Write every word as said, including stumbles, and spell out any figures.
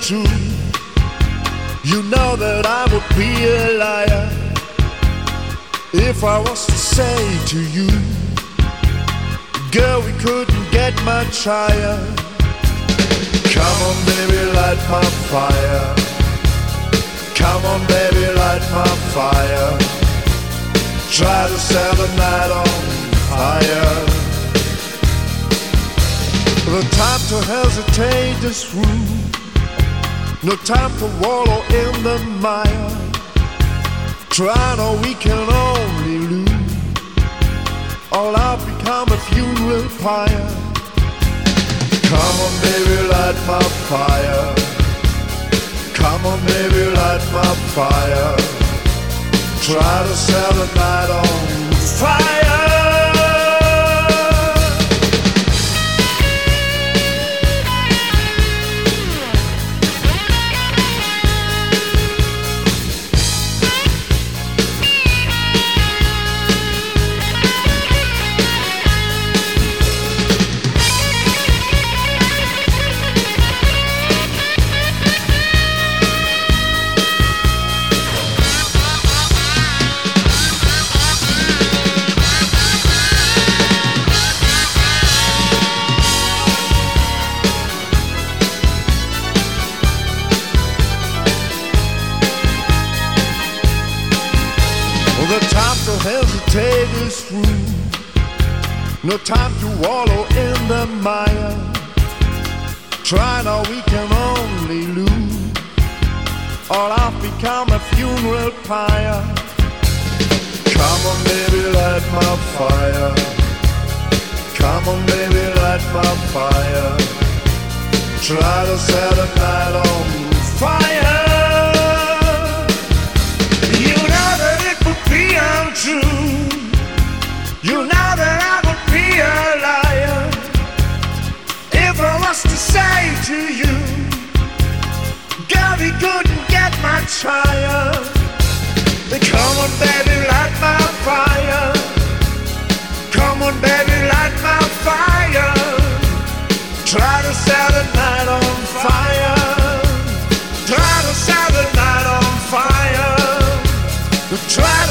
untrue. You know that I would be a liar if I was to say to you, girl, we couldn't get much higher. Come on, baby, light my fire. Come on, baby, light my fire. Try to set the night on fire. The time to hesitate is through. No time to wallow in the mire. Try or we can only lose. All I've become a funeral pyre. Come on, baby, light my fire. Come on, baby, light my fire. Try to set the night on fire. The time to hesitate is through. No time to wallow in the mire. Try now, we can only lose. All I've become a funeral pyre. Come on, baby, light my fire. Come on, baby, light my fire. Try to set a night on fire. Untrue. You know that I would be a liar if I was to say to you, girl, we couldn't get much higher. Come on, baby, light my fire. Come on, baby, light my fire. Try to set the night on fire. Try to set the night on fire. Try to